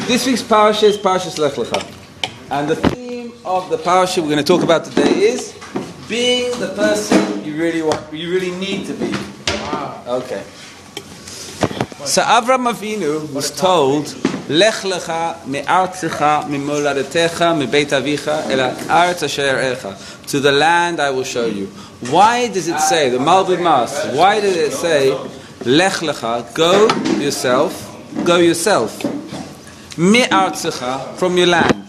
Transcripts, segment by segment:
This week's parasha is Parashas Lech Lecha. And the theme of the parasha we're going to talk about today is being the person you really need to be. Wow. Okay. So Avram Avinu was told, Lech Lecha me'artzecha mimoladetecha mebeit avicha el ha'aretz asher erecha, to the land I will show you. Why does it say, the Malbim Mas, why did it say, Lech Lecha, go yourself, me'artzecha, from your land,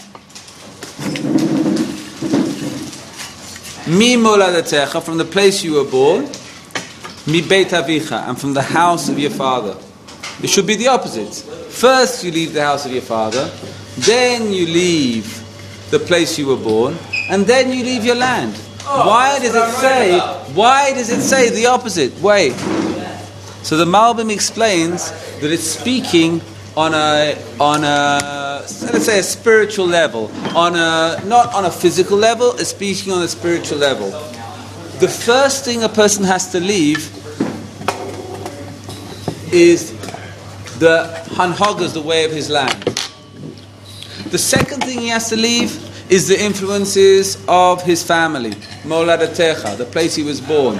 mimoladetecha, from the place you were born, mebeit avicha, and from the house of your father. It should be the opposite. First you leave the house of your father, then you leave the place you were born, and then you leave your land. Why does it say the opposite way? So the Malbim explains that it's speaking on a let's say a spiritual level, not on a physical level, it's speaking on a spiritual level. The first thing a person has to leave is the hanhagas, the way of his land. The second thing he has to leave is the influences of his family, Moladetecha, the place he was born.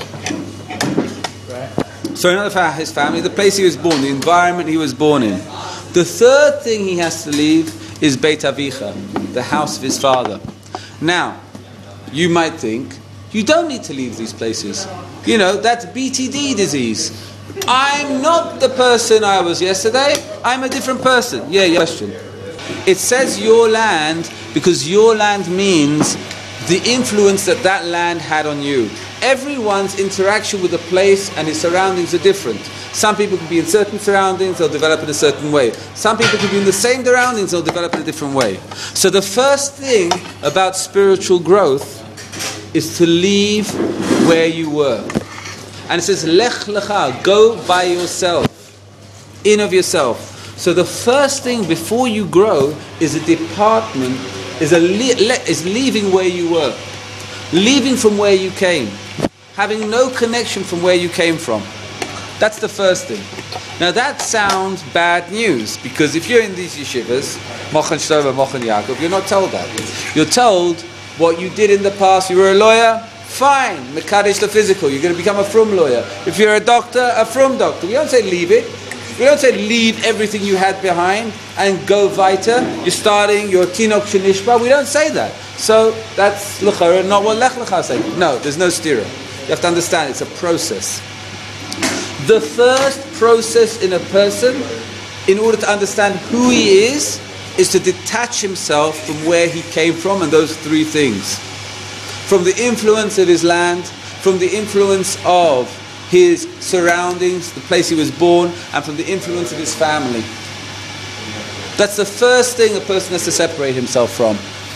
Sorry, not his family, the place he was born, the environment he was born in. The third thing he has to leave is Beit Avicha, the house of his father. Now, you might think, you don't need to leave these places. You know, that's BTD disease. I'm not the person I was yesterday, I'm a different person. Yeah, question. It says your land because your land means the influence that land had on you. Everyone's interaction with the place and his surroundings are different. Some people can be in certain surroundings, they'll develop in a certain way. Some people can be in the same surroundings, they'll develop in a different way. So the first thing about spiritual growth is to leave where you were. And it says, Lech Lecha, go by yourself, in of yourself. So the first thing before you grow is a department, is leaving where you were. Leaving from where you came. Having no connection from where you came from. That's the first thing. Now that sounds bad news, because if you're in these yeshivas, Mochen Shlomo, Mochen Yaakov, you're not told that. You're told what you did in the past. You were a lawyer, fine, Mekadesh the physical, you're going to become a frum lawyer. If you're a doctor, a frum doctor. We don't say leave it. We don't say leave everything you had behind and go weiter. You're starting your Tinok Shenishba. We don't say that. So that's L'chara, not what Lech Lecha is saying. No, there's no stira. You have to understand it's a process. The first process in a person, in order to understand who he is to detach himself from where he came from, and those three things. From the influence of his land, from the influence of his surroundings, the place he was born, and from the influence of his family. That's the first thing a person has to separate himself from.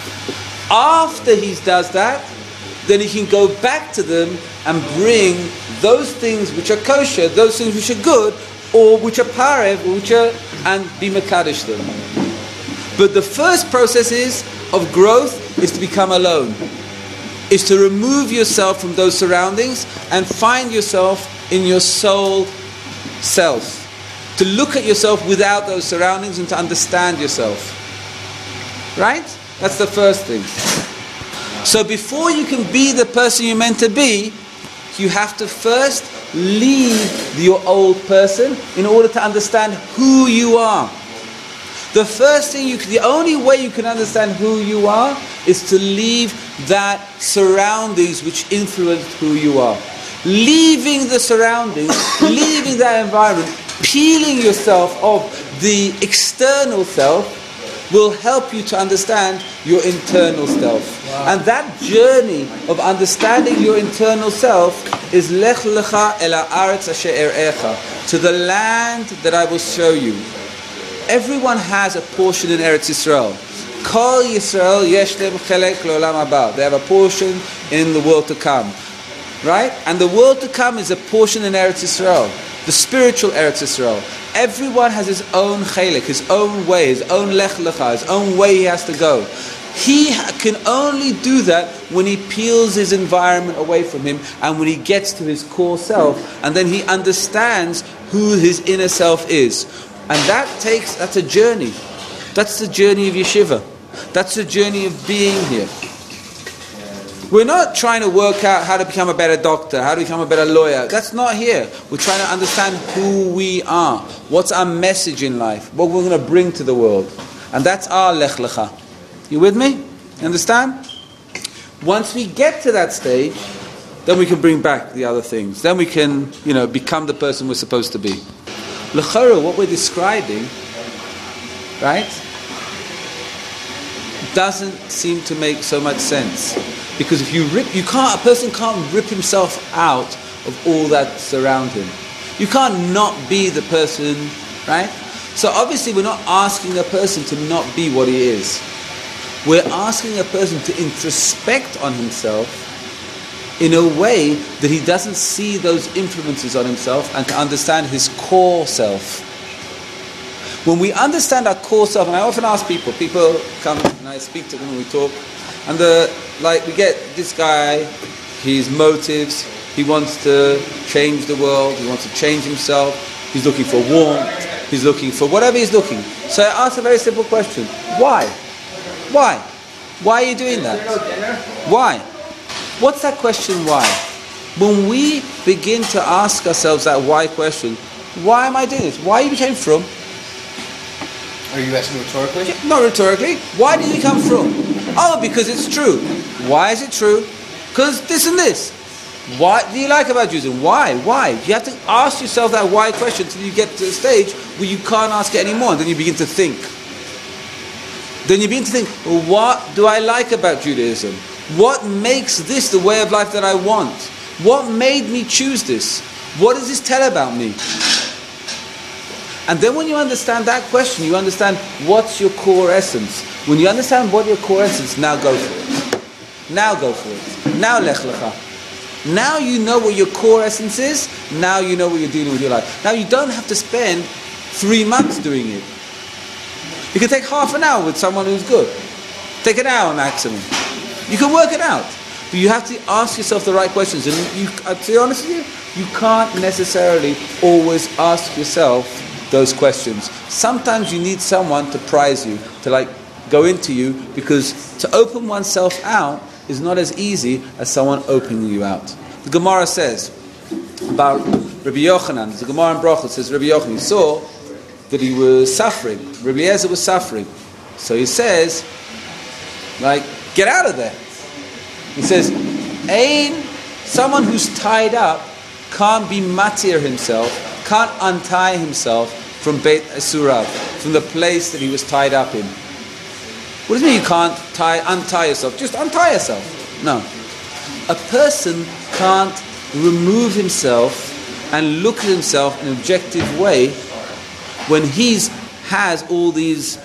After he does that, then he can go back to them and bring those things which are kosher, those things which are good, or which are parev, and be mekadesh them. But the first process of growth is to become alone. Is to remove yourself from those surroundings and find yourself in your soul self. To look at yourself without those surroundings and to understand yourself. Right? That's the first thing. So before you can be the person you're meant to be, you have to first leave your old person in order to understand who you are. The first thing the only way you can understand who you are is to leave that surroundings which influenced who you are. Leaving the surroundings, leaving that environment, peeling yourself of the external self will help you to understand your internal self. Wow. And that journey of understanding your internal self is Lech Lecha el ha'aretz asher erecha, to the land that I will show you. Everyone has a portion in Eretz Yisrael. Kol Yisrael yesh lehem chelek le'olam haba. They have a portion in the world to come. Right? And the world to come is a portion in Eretz Yisrael. The spiritual Eretz Yisrael. Everyone has his own chelek, his own way, his own Lech Lecha, his own way he has to go. He can only do that when he peels his environment away from him and when he gets to his core self, and then he understands who his inner self is. And that's a journey. That's the journey of yeshiva. That's the journey of being here. We're not trying to work out how to become a better doctor, how to become a better lawyer. That's not here. We're trying to understand who we are. What's our message in life? What we're going to bring to the world. And that's our Lech Lecha. You with me? You understand? Once we get to that stage, then we can bring back the other things. Then we can, become the person we're supposed to be. L'chara, what we're describing, right, doesn't seem to make so much sense. Because if a person can't rip himself out of all that's around him. You can't not be the person, right? So obviously we're not asking a person to not be what he is. We're asking a person to introspect on himself in a way that he doesn't see those influences on himself and to understand his core self. When we understand our core self, and I often ask people come and I speak to them and we talk, and we get this guy, his motives, he wants to change the world, he wants to change himself, he's looking for warmth, he's looking for whatever he's looking. So I ask a very simple question. Why? Why? Why are you doing that? Why? What's that question, why? When we begin to ask ourselves that why question, why am I doing this? Why you came from? Are you asking rhetorically? Not rhetorically. Why did you come from? Oh, because it's true. Why is it true? Because this and this. What do you like about Judaism? Why? Why? You have to ask yourself that why question until you get to the stage where you can't ask it anymore, and then you begin to think. Then you begin to think, well, what do I like about Judaism? What makes this the way of life that I want? What made me choose this? What does this tell about me? And then when you understand that question, you understand what's your core essence. When you understand what your core essence, now go for it. Now go for it. Now Lech Lecha. Now you know what your core essence is. Now you know what you're doing with your life. Now you don't have to spend 3 months doing it. You can take half an hour with someone who's good. Take an hour maximum. You can work it out. But you have to ask yourself the right questions. And to be honest with you can't necessarily always ask yourself those questions. Sometimes you need someone to prize you, to go into you, because to open oneself out is not as easy as someone opening you out. The Gemara says about Rabbi Yochanan, there's a Gemara in Brachot, says Rabbi Yochanan, he saw that he was suffering. Rabbi Eliezer was suffering. So he says, get out of there. He says, someone who's tied up can't be matir himself, can't untie himself from Beit Asurav, from the place that he was tied up in. What does it mean you can't untie yourself? Just untie yourself. No. A person can't remove himself and look at himself in an objective way when he has all these,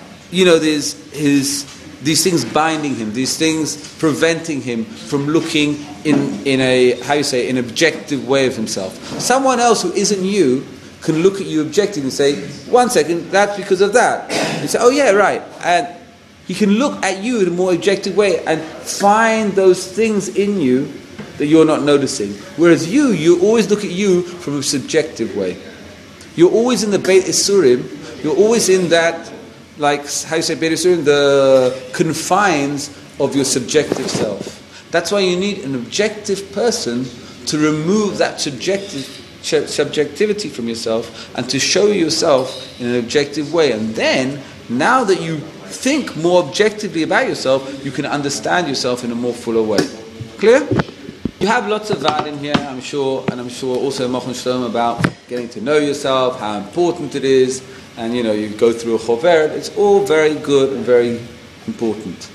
these things binding him, these things preventing him from looking in an objective way of himself. Someone else who isn't you can look at you objectively and say, 1 second, that's because of that. And say, oh yeah, right. And he can look at you in a more objective way and find those things in you that you're not noticing. Whereas you always look at you from a subjective way. You're always in the Beit Isurim, you're always in that, Beit Isurim, the confines of your subjective self. That's why you need an objective person to remove that subjectivity from yourself and to show yourself in an objective way. And then, now that you think more objectively about yourself, you can understand yourself in a more fuller way. Clear? You have lots of that in here, I'm sure, and I'm sure also Machon Shlom about getting to know yourself, how important it is, and you go through a choveret. It's all very good and very important.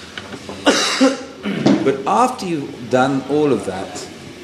But after you've done all of that,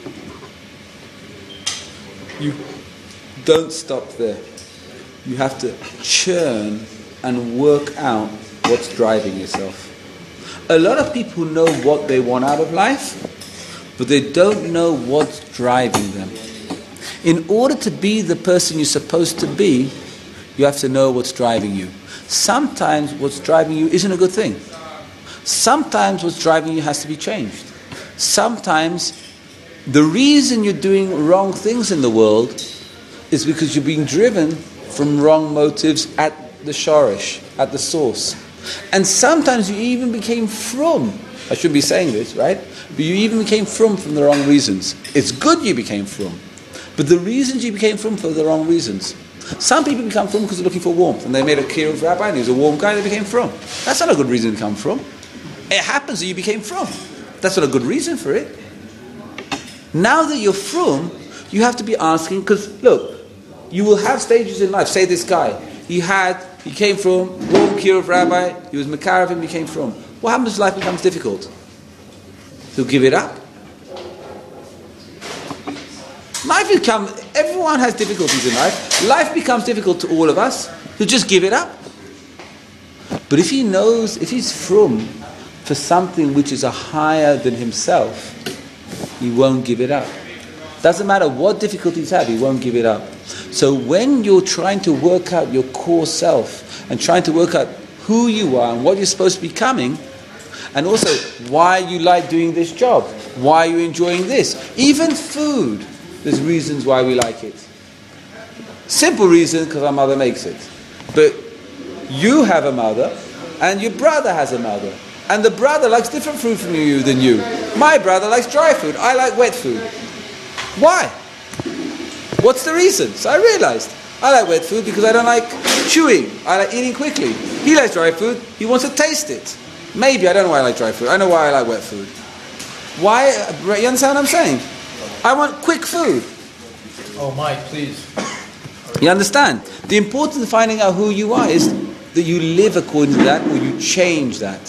you don't stop there. You have to churn and work out what's driving yourself. A lot of people know what they want out of life, but they don't know what's driving them. In order to be the person you're supposed to be, you have to know what's driving you. Sometimes what's driving you isn't a good thing. Sometimes what's driving you has to be changed. Sometimes the reason you're doing wrong things in the world is because you're being driven from wrong motives at the shorish, at the source. And sometimes you even became from. I shouldn't be saying this, right? But you even became from the wrong reasons. It's good you became from. But the reasons you became from for the wrong reasons. Some people become from because they're looking for warmth. And they made a kiruv rabbi and he was a warm guy, they became from. That's not a good reason to come from. It happens that you became from. That's not a good reason for it. Now that you're from, you have to be asking, because look, you will have stages in life. Say this guy, he came from warm kiruv rabbi, he was mekarav him, he came from. What happens if life becomes difficult? He'll give it up. Everyone has difficulties in life. Life becomes difficult to all of us. He'll just give it up. But if he's from for something which is a higher than himself, he won't give it up. Doesn't matter what difficulties have, he won't give it up. So when you're trying to work out your core self and trying to work out who you are and what you're supposed to be becoming, and also why you like doing this job, why you're enjoying this, even food, there's reasons why we like it. Simple reason, because our mother makes it. But you have a mother, and your brother has a mother. And the brother likes different food from you than you. My brother likes dry food. I like wet food. Why? What's the reason? So I realized I like wet food because I don't like chewing. I like eating quickly. He likes dry food. He wants to taste it. Maybe. I don't know why I like dry food. I know why I like wet food. Why? You understand what I'm saying? I want quick food. Oh, Mike, please. You understand? The importance of finding out who you are is that you live according to that or you change that.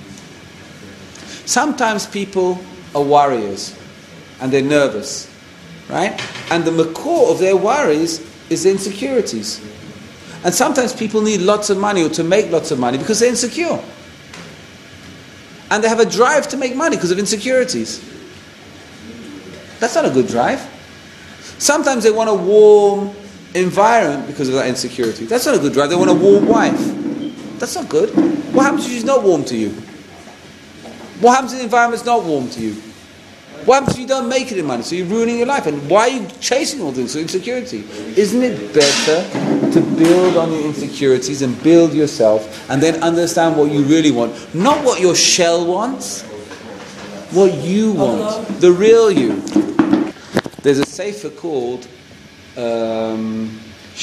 Sometimes people are warriors and they're nervous, right? And the makor of their worries is their insecurities. And sometimes people need lots of money or to make lots of money because they're insecure. And they have a drive to make money because of insecurities. That's not a good drive. Sometimes they want a warm environment because of that insecurity. That's not a good drive. They want a warm wife. That's not good. What happens if she's not warm to you? What happens if the environment's not warm to you? What happens if you don't make it in money? So you're ruining your life. And why are you chasing all things? So insecurity. Isn't it better to build on your insecurities and build yourself and then understand what you really want? Not what your shell wants. What you want. The real you. There's a sefer called there's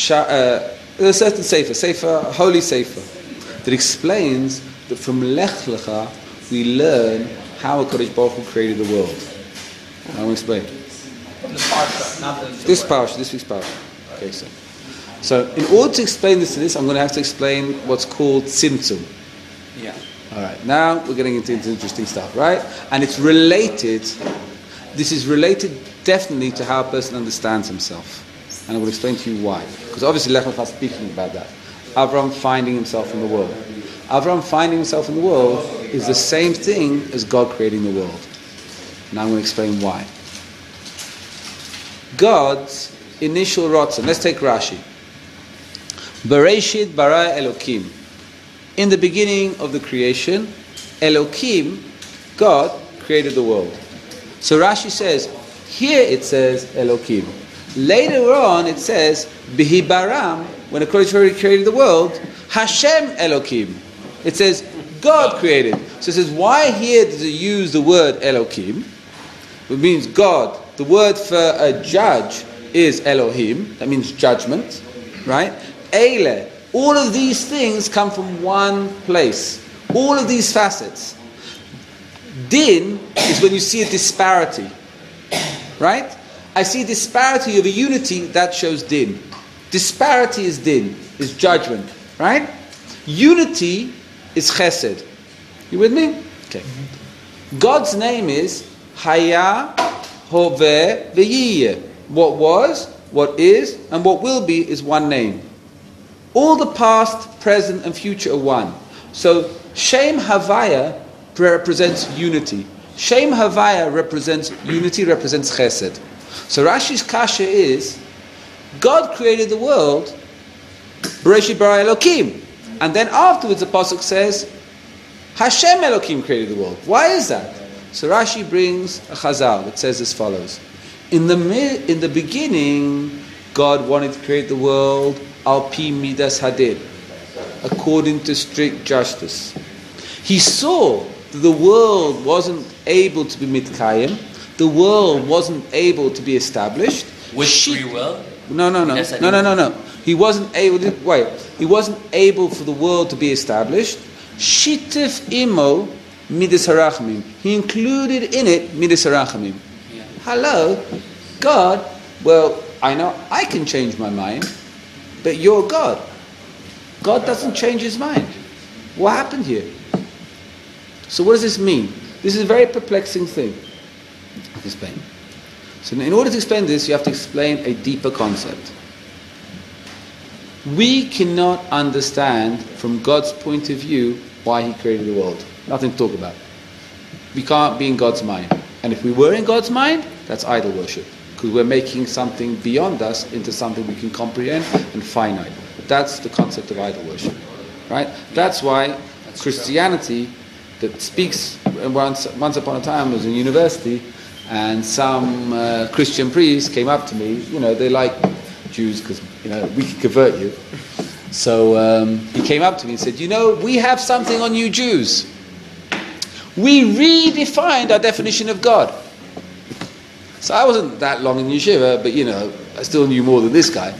a certain sefer, holy sefer, that explains that from Lech Lecha we learn how HaKadosh Baruch Hu created the world. I will explain. This week's parsha. Okay, so in order to explain this to this, I'm going to have to explain what's called Tzimtzum. Yeah. All right. Now we're getting into interesting stuff, right? And it's related. This is related definitely to how a person understands himself, and I will explain to you why. Because obviously Lech Lecha is speaking about that. Avram finding himself in the world. Avram finding himself in the world is the same thing as God creating the world. Now I'm going to explain why. God's initial ratzon. Let's take Rashi. Bereshit bara Elokim. In the beginning of the creation, Elokim, God, created the world. So Rashi says, here it says Elokim. Later on it says, Bihibaram, when HaKadosh Baruch Hu created the world, Hashem Elokim. It says, God created. So it says, why here does it use the word Elokim? It means God. The word for a judge is Elohim. That means judgment. Right? Eile. All of these things come from one place. All of these facets. Din is when you see a disparity. Right? I see a disparity of a unity, that shows din. Disparity is din, is judgment. Right? Unity is chesed. You with me? Okay. God's name is Haya, Hoveh, V'yiyeh. What was, what is, and what will be is one name. All the past, present, and future are one. So Shem Havaya represents unity. Shem Havaya represents unity, represents chesed. So Rashi's kasha is, God created the world, Bereshit bara Elokim. And then afterwards the pasuk says, Hashem Elokim created the world. Why is that? So Rashi brings a chazal that says as follows. In the beginning, God wanted to create the world al pi midas hadin. according to strict justice. He saw that the world wasn't able to be mitkayim, the world wasn't able to be established. With free will? No. He wasn't able for the world to be established. Shitif imo midas harachamim. He included in it midas harachamim. Yeah. Hello, God. Well, I know I can change my mind, but you're God. God doesn't change his mind. What happened here? So what does this mean? This is a very perplexing thing. I'll explain. So in order to explain this, you have to explain a deeper concept. We cannot understand from God's point of view why he created the world. Nothing to talk about. We can't be in God's mind. And if we were in God's mind, that's idol worship. Because we're making something beyond us into something we can comprehend and finite. That's the concept of idol worship. Right? That's why Christianity that speaks, once upon a time I was in university, and some Christian priest came up to me. They like Jews because we can convert you. So he came up to me and said, we have something on you Jews. We redefined our definition of God. So I wasn't that long in yeshiva, but I still knew more than this guy.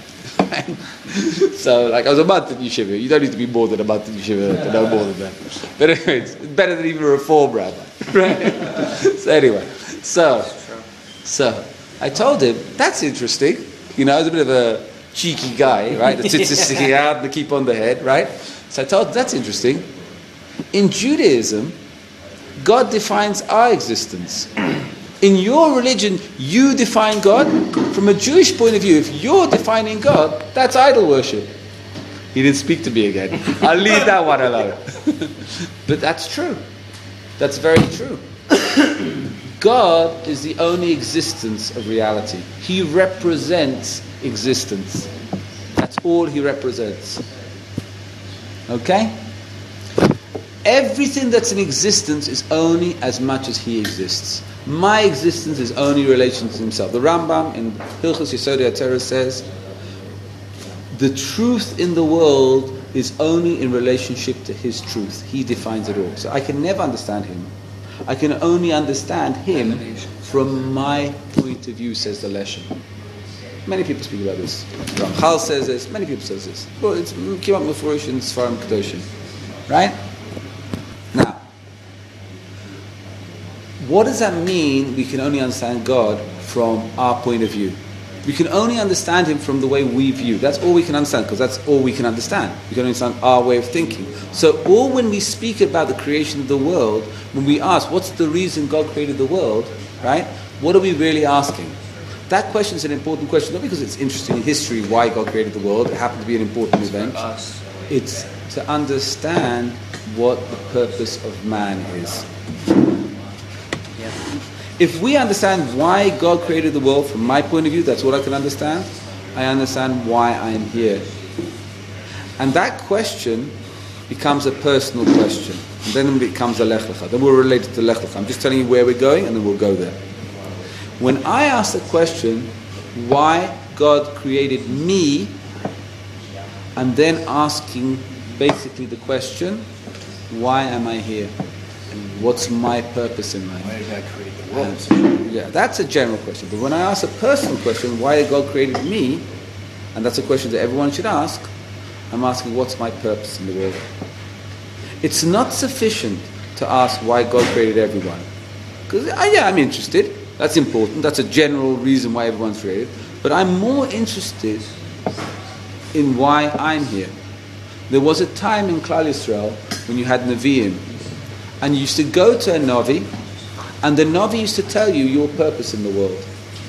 So I was a month in yeshiva. You don't need to be more than a month in yeshiva to know more than that. But anyway, it's better than even a reform rabbi. Right? So anyway, so I told him, that's interesting. I was a bit of a cheeky guy, right? The tzitzis sticking out, the keep on the head, right? So I told him, that's interesting. In Judaism, God defines our existence. In your religion, you define God. From a Jewish point of view, if you're defining God, that's idol worship. He didn't speak to me again. I'll leave that one alone. But that's true. That's very true. God is the only existence of reality. He represents existence. That's all he represents. Okay? Everything that's in existence is only as much as he exists. My existence is only in relation to himself. The Rambam in Hilchos Yesodei HaTorah says, the truth in the world is only in relationship to his truth. He defines it all. So I can never understand him. I can only understand him from my point of view, says the Leshem. Many people speak about this. Ramchal says this. Many people say this. Well, it's Kimat Mefurish in Sfarim Kedoshim. Right? Now, what does that mean we can only understand God from our point of view? We can only understand him from the way we view. That's all we can understand, because that's all we can understand. We can understand our way of thinking. So all when we speak about the creation of the world, when we ask, what's the reason God created the world, right? What are we really asking? That question is an important question, not because it's interesting in history why God created the world. It happened to be an important event. It's to understand what the purpose of man is. If we understand why God created the world from my point of view, that's what I can understand. I understand why I am here. And that question becomes a personal question. And then it becomes a Lech Lecha. Then we're related to Lech Lecha. I'm just telling you where we're going, and then we'll go there. When I ask the question, why God created me, I'm then asking basically the question, why am I here? And what's my purpose in life? Why did God create the world? Yeah, that's a general question. But when I ask a personal question, why God created me, and that's a question that everyone should ask, I'm asking what's my purpose in the world. It's not sufficient to ask why God created everyone. Because, I'm interested. That's important. That's a general reason why everyone's created. But I'm more interested in why I'm here. There was a time in Klal Yisrael when you had Nevi'im. And you used to go to a Navi, and the Navi used to tell you your purpose in the world.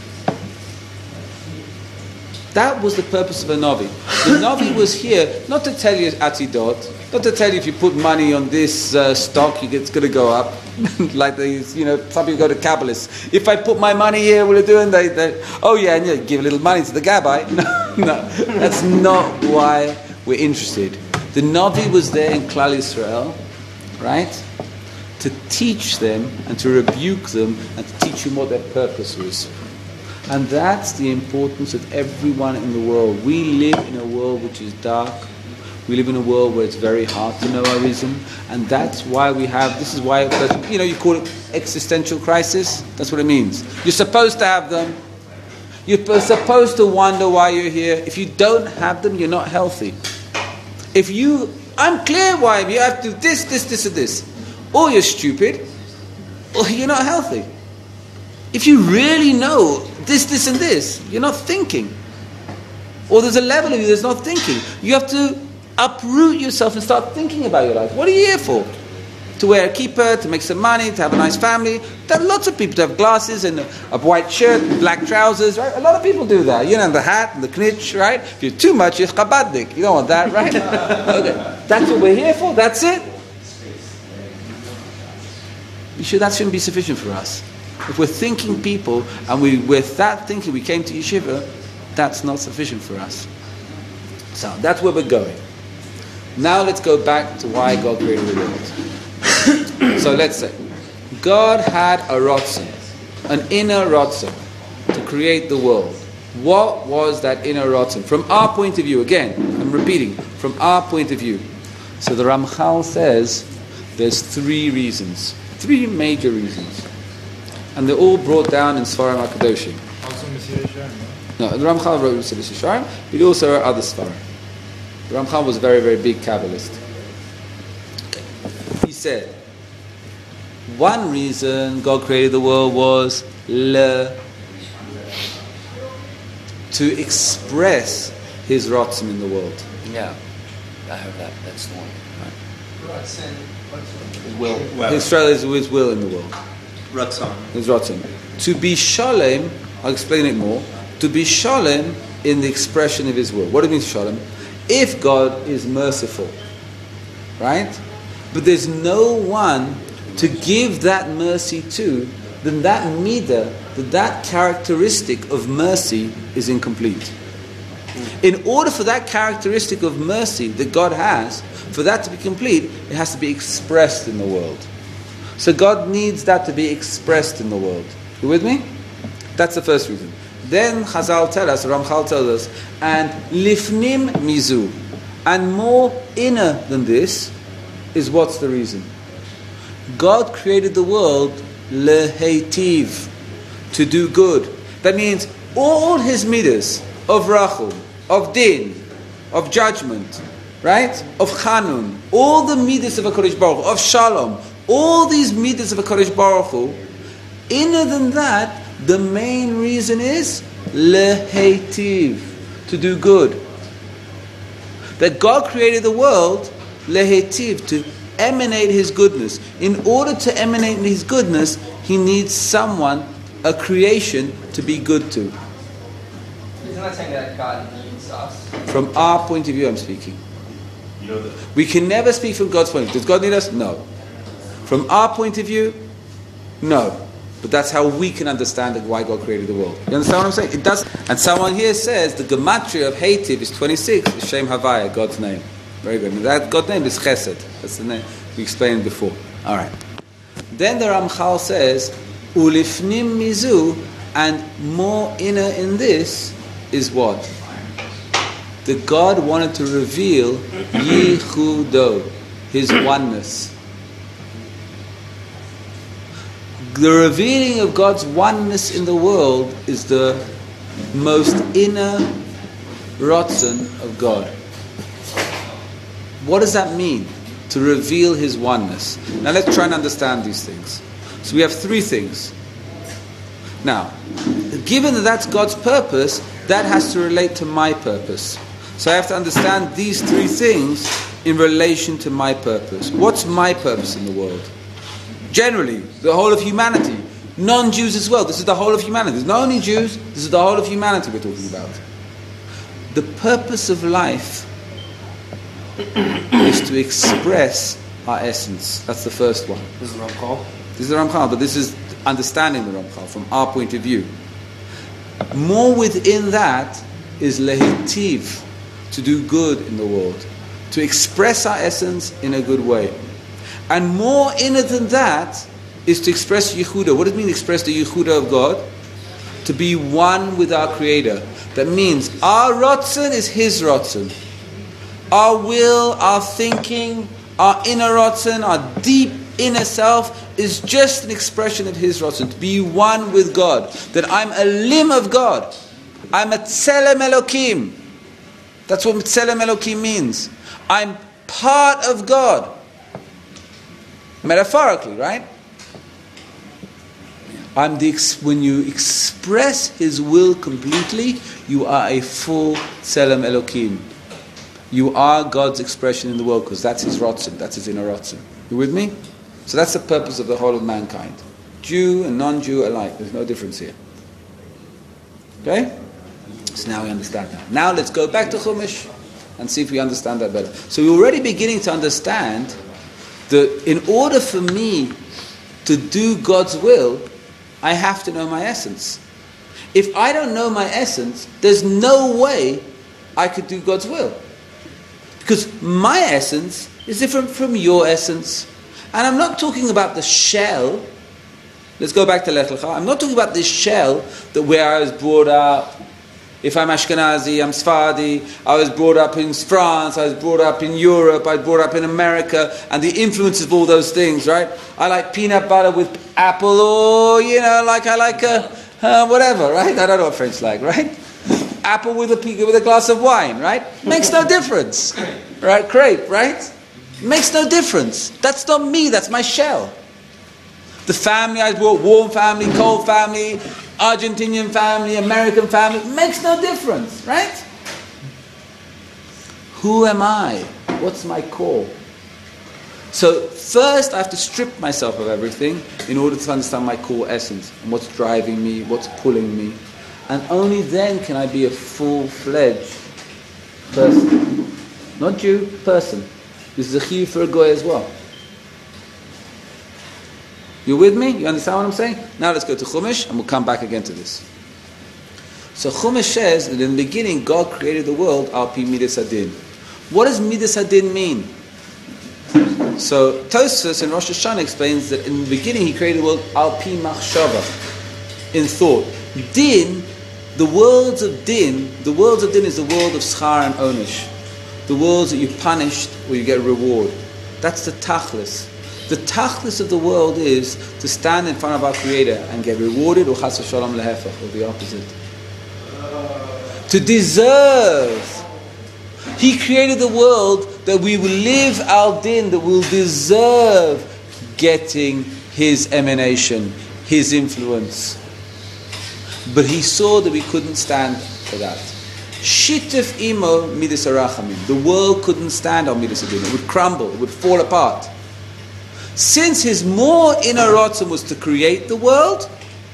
That was the purpose of a Navi. The Navi was here not to tell you Atidot, not to tell you if you put money on this stock, it's going to go up. Like some people go to Kabbalists. If I put my money here, will it do? And they and give a little money to the Gabbai. No, that's not why we're interested. The Navi was there in Klal Yisrael, right? To teach them and to rebuke them and to teach them what their purpose was. And that's the importance of everyone in the world. We live in a world which is dark. We live in a world where it's very hard to know our reason, and that's why this is why a person, you call it existential crisis. That's what it means. You're supposed to have them. You're supposed to wonder why you're here. If you don't have them, you're not healthy. I'm clear why you have to do this, and this. Or you're stupid, or you're not healthy. If you really know this, and this, you're not thinking. Or there's a level of you that's not thinking. You have to uproot yourself and start thinking about your life. What are you here for? To wear a kippah, to make some money, to have a nice family. There are lots of people to have glasses and a white shirt and black trousers, right? A lot of people do that. And the hat and the knitch, right? If you're too much, you're chabadnik. You don't want that, right? Okay. That's what we're here for? That's it? That shouldn't be sufficient for us. If we're thinking people, and with that thinking we came to yeshiva, that's not sufficient for us. So that's where we're going. Now let's go back to why God created the world. So let's say, God had a rotzen, an inner rotzen, to create the world. What was that inner rotzen? From our point of view, again, I'm repeating, from our point of view. So the Ramchal says there's 3 reasons, 3 major reasons. And they're all brought down in Sfarim HaKadoshim. Also Mesilas Yesharim. No, the Ramchal wrote Mesilas Yesharim, but he also wrote other Sfarim. The Ramchal was a very, very big Kabbalist. He said, one reason God created the world was to express His Ratzon in the world. Yeah, I heard that. That's the one. His will. His will in the world. Ratzon. His Ratzon. To be Shalem, I'll explain it more. To be Shalem in the expression of His will. What do you mean Shalem? If God is merciful, right? But there's no one to give that mercy to, then that midah, that characteristic of mercy is incomplete. In order for that characteristic of mercy that God has, for that to be complete, it has to be expressed in the world. So God needs that to be expressed in the world. You with me? That's the first reason. Then Chazal tell us, Ramchal tells us, and lifnim mizu, and more inner than this is what's the reason? God created the world lehetiv, to do good. That means all His midas of rachum, of din, of judgment, right? Of chanun, all the midas of HaKadosh Baruch Hu, of shalom, all these midas of HaKadosh Baruch Hu, inner than that, the main reason is lehetiv, to do good. That God created the world lehetiv, to emanate His goodness. In order to emanate His goodness, He needs someone, a creation, to be good to. He's not saying that God needs us. From our point of view, I'm speaking. We can never speak from God's point of view. Does God need us? No. From our point of view, no. But that's how we can understand why God created the world. You understand what I'm saying? It does. And someone here says the gematria of Hativ is 26, is Shem Havaya, God's name. Very good. And that God's name is Chesed. That's the name we explained before. All right. Then the Ramchal says, Ulifnim mizu, and more inner in this is what? That God wanted to reveal Yichudo, His oneness. The revealing of God's oneness in the world is the most inner Ratzon of God. What does that mean? To reveal His oneness. Now let's try and understand these things. So we have 3 things. Now, given that that's God's purpose, that has to relate to my purpose. So I have to understand these 3 things in relation to my purpose. What's my purpose in the world? Generally, the whole of humanity. Non-Jews as well. This is the whole of humanity. It's not only Jews, this is the whole of humanity we're talking about. The purpose of life is to express our essence. That's the first one. This is the Ramchal? This is the Ramchal, but this is understanding the Ramchal from our point of view. More within that is lehitiv, to do good in the world, to express our essence in a good way. And more inner than that is to express Yehuda. What does it mean, express the Yehuda of God? To be one with our Creator. That means our Ratzon is His Ratzon. Our will, our thinking, our inner rotzen, our deep inner self is just an expression of His rotzen, to be one with God. That I'm a limb of God. I'm a tselem Elokim. That's what tselem Elokim means. I'm part of God. Metaphorically, right? When you express His will completely, you are a full tselem Elokim. You are God's expression in the world, because that's His rotzen, that's His inner rotzen. You with me? So that's the purpose of the whole of mankind. Jew and non-Jew alike. There's no difference here. Okay? So now we understand that. Now let's go back to Chumash and see if we understand that better. So we're already beginning to understand that in order for me to do God's will, I have to know my essence. If I don't know my essence, there's no way I could do God's will. Because my essence is different from your essence. And I'm not talking about the shell. Let's go back to Lech Lecha. I'm not talking about this shell that where I was brought up. If I'm Ashkenazi, I'm Sephardi. I was brought up in France. I was brought up in Europe. I was brought up in America. And the influence of all those things, right? I like peanut butter with apple, or, I like whatever, right? I don't know what French like, right? Apple with a glass of wine, right? Makes no difference. Right? Crepe, right? Makes no difference. That's not me, that's my shell. The family I brought, warm family, cold family, Argentinian family, American family, makes no difference, right? Who am I? What's my core? So first I have to strip myself of everything in order to understand my core essence and what's driving me, what's pulling me. And only then can I be a full-fledged person. Not Jew, person. This is a chiyuv for a goy as well. You with me? You understand what I'm saying? Now let's go to Chumash and we'll come back again to this. So Chumash says that in the beginning God created the world al pi midas hadin. What does midas hadin mean? So Tosfos in Rosh Hashanah explains that in the beginning He created the world al pi machshava, in thought. Din, the worlds of din is the world of schar and onish. The worlds that you're punished or you get a reward. That's the tachlis. The tachlis of the world is to stand in front of our Creator and get rewarded, or chas v'shalom lehefach, or the opposite. To deserve. He created the world that we will live al din, that will deserve getting His emanation, His influence. But He saw that we couldn't stand for that. Shitif imo midas harachamim. The world couldn't stand on midas hadin. It would crumble. It would fall apart. Since His more inner rotzen was to create the world,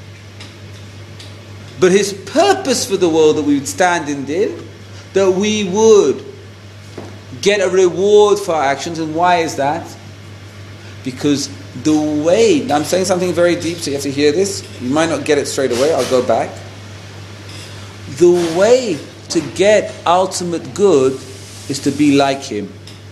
but His purpose for the world that we would stand in din, that we would get a reward for our actions. And why is that? Because the way, now I'm saying something very deep, so you have to hear this. You might not get it straight away. I'll go back. The way to get ultimate good is to be like Him.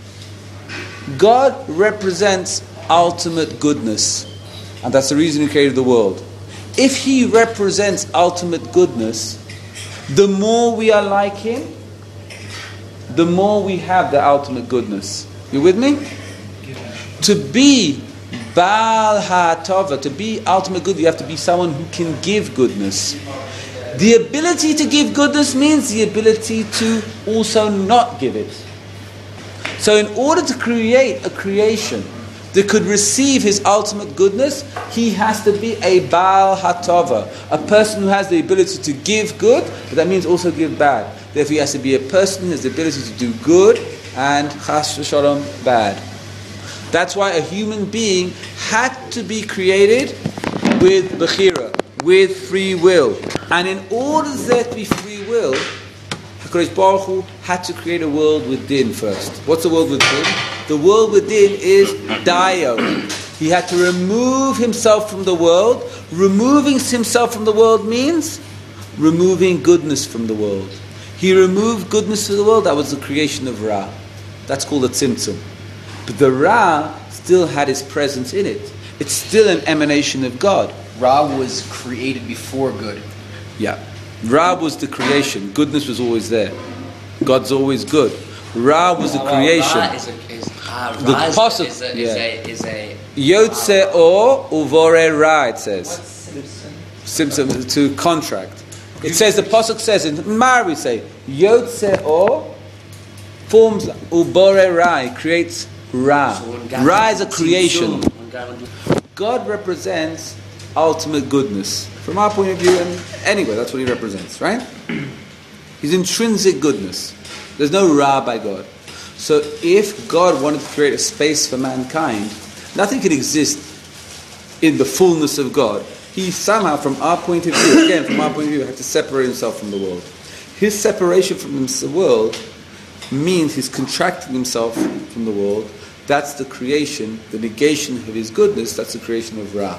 God represents ultimate goodness, and that's the reason He created the world. If He represents ultimate goodness, the more we are like Him, the more we have the ultimate goodness. You with me? To be Baal HaTova, to be ultimate good, you have to be someone who can give goodness. The ability to give goodness means the ability to also not give it. So in order to create a creation that could receive His ultimate goodness, He has to be a Baal HaTova, a person who has the ability to give good, but that means also give bad. Therefore He has to be a person who has the ability to do good and chas v'shalom bad. That's why a human being had to be created with bechira, with free will. And in order for there to be free will, HaKadosh Baruch Hu had to create a world with din first. What's the world with din? The world with din is dayo. He had to remove himself from the world. Removing himself from the world means removing goodness from the world. He removed goodness from the world. That was the creation of Ra. That's called a tzimtzum. But the Ra still had his presence in it. It's still an emanation of God. Ra was created before good. Yeah. Ra was the creation. Goodness was always there. God's always good. Ra was the creation. Ra is The pasuk, is a Yotze or uvore ra, it says. What's Simpson? Simpson, to contract. It says, the pasuk says, in Mar we say, Yotze or forms ubore ra, it creates ra. Ra is a creation. God represents ultimate goodness. From our point of view, and anyway, that's what he represents, right? He's intrinsic goodness. There's no ra by God. So if God wanted to create a space for mankind, nothing could exist in the fullness of God. He somehow, from our point of view, again, from our point of view, had to separate himself from the world. His separation from the world means he's contracting himself from the world. That's the creation, the negation of his goodness, that's the creation of Ra.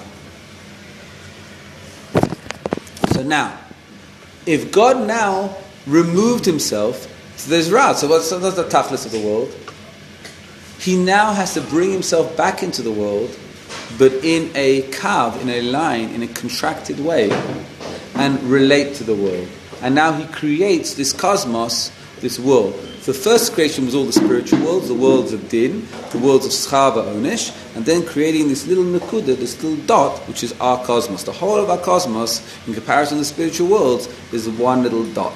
So now, if God now removed himself, so there's Ra, so that's the tachlis of the world. He now has to bring himself back into the world, but in a kav, in a line, in a contracted way, and relate to the world. And now he creates this cosmos, this world. The first creation was all the spiritual worlds, the worlds of din, the worlds of schava onish, and then creating this little nakuda, this little dot, which is our cosmos. The whole of our cosmos, in comparison to the spiritual worlds, is one little dot.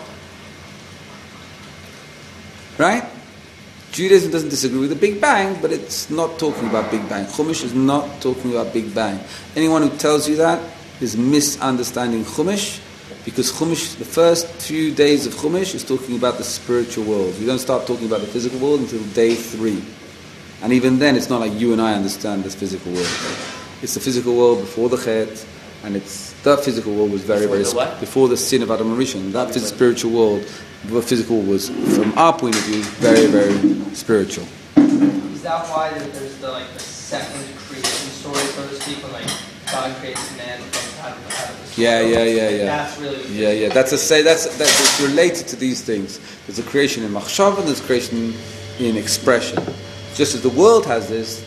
Right? Judaism doesn't disagree with the Big Bang, but it's not talking about Big Bang. Chumash is not talking about Big Bang. Anyone who tells you that is misunderstanding Chumash, because Chumash, the first few days of Chumash is talking about the spiritual world. You don't start talking about the physical world until day 3. And even then, it's not like you and I understand this physical world. It's the physical world before the Chet, and that physical world was very, very before the sin of Adam and Rishon. That spiritual world, the physical was, from our point of view, very, very spiritual. Is that why there's the second creation story, so to speak, when God creates man from out of the soil? Yeah. That's really That's it's related to these things. There's a creation in machshava, and there's creation in expression. Just as the world has this.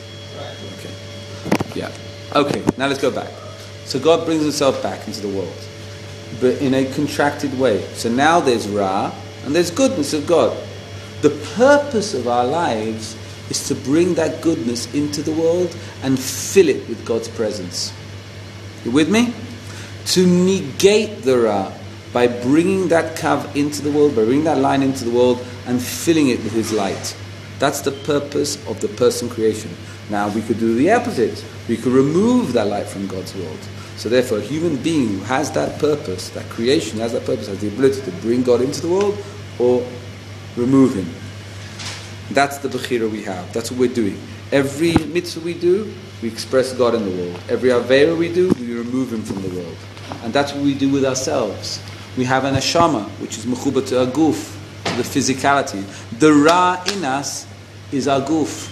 Right. Okay. Yeah. Okay. Now let's go back. So God brings himself back into the world, but in a contracted way. So now there's Ra, and there's goodness of God. The purpose of our lives is to bring that goodness into the world and fill it with God's presence. You with me? To negate the Ra by bringing that kav into the world, by bringing that line into the world and filling it with his light. That's the purpose of the person creation. Now we could do the opposite. We could remove that light from God's world. So therefore, a human being who has that purpose, that creation has that purpose, has the ability to bring God into the world or remove him. That's the bechira we have. That's what we're doing. Every mitzvah we do, we express God in the world. Every avera we do, we remove him from the world. And that's what we do with ourselves. We have an neshama, which is mechuba to our guf, to the physicality. The ra in us is our guf,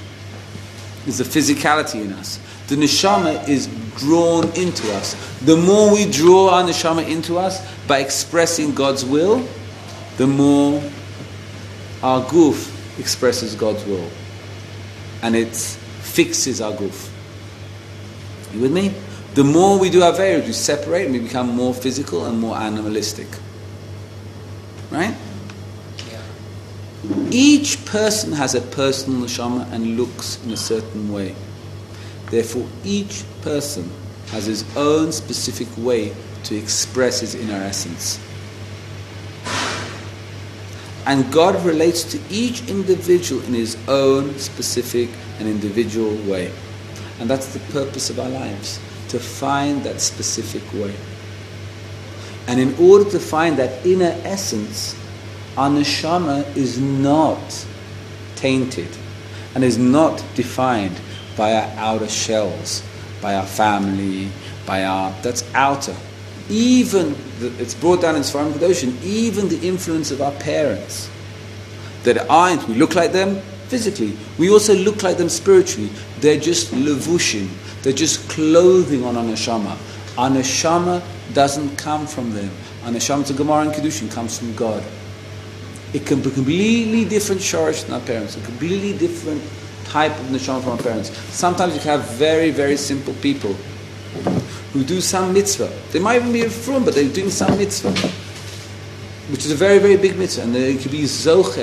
is the physicality in us. The neshama is drawn into us. The more we draw our neshama into us by expressing God's will, the more our guf expresses God's will. And it fixes our guf. You with me? The more we do our avera, we separate and we become more physical and more animalistic. Right? Yeah. Each person has a personal neshama and looks in a certain way. Therefore, each person has his own specific way to express his inner essence. And God relates to each individual in his own specific and individual way. And that's the purpose of our lives, to find that specific way. And in order to find that inner essence, our neshama is not tainted and is not defined by our outer shells, by our family, that's outer. Even, it's brought down in Sfarim Kedoshim, even the influence of our parents, that aren't, we look like them physically, we also look like them spiritually. They're just levushim, they're just clothing on our neshama. Our neshama doesn't come from them. Our neshama to Gemara and Kedushin comes from God. It can be completely different shorish than our parents, a completely different type of neshama from our parents. Sometimes you can have very, very simple people who do some mitzvah. They might even be from, but they're doing some mitzvah, which is a very, very big mitzvah, and they could be zoche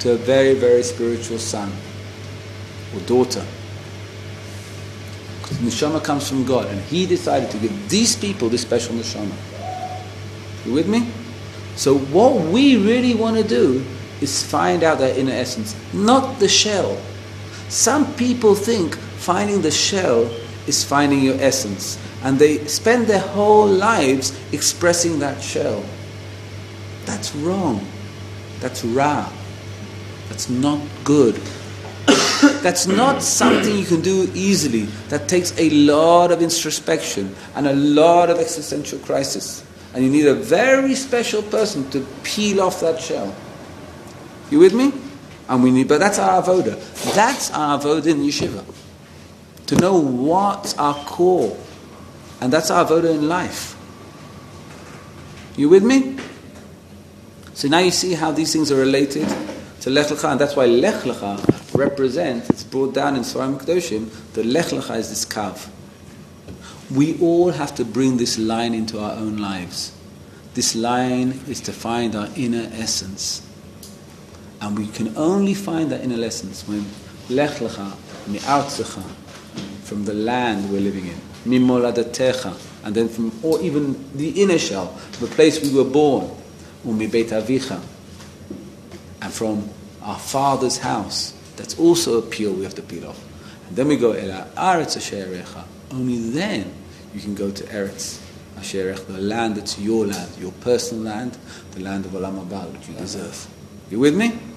to a very, very spiritual son or daughter. Because neshama comes from God, and He decided to give these people this special neshama. You with me? So what we really want to do is find out that inner essence, not the shell. Some people think finding the shell is finding your essence, and they spend their whole lives expressing that shell. That's wrong. That's ra. That's not good. That's not something you can do easily. That takes a lot of introspection and a lot of existential crisis. And you need a very special person to peel off that shell. You with me? But that's our avoda. That's our avoda in yeshiva. To know what's our core. And that's our avoda in life. You with me? So now you see how these things are related to Lech Lecha, and that's why Lech Lecha represents, it's brought down in Svarim Kedoshim, the Lech Lecha is this kav. We all have to bring this line into our own lives. This line is to find our inner essence. And we can only find that inner essence when Lech Lecha, mi'artzecha, from the land we're living in, mimoladatecha, and then from, or even the inner shell, the place we were born, umi beit avicha, and from our father's house. That's also a peel we have to peel off. And then we go ela aretz asher erecha. Only then you can go to Eretz asher erecha, the land that's your land, your personal land, the land of Olam Haba, which you deserve. You with me?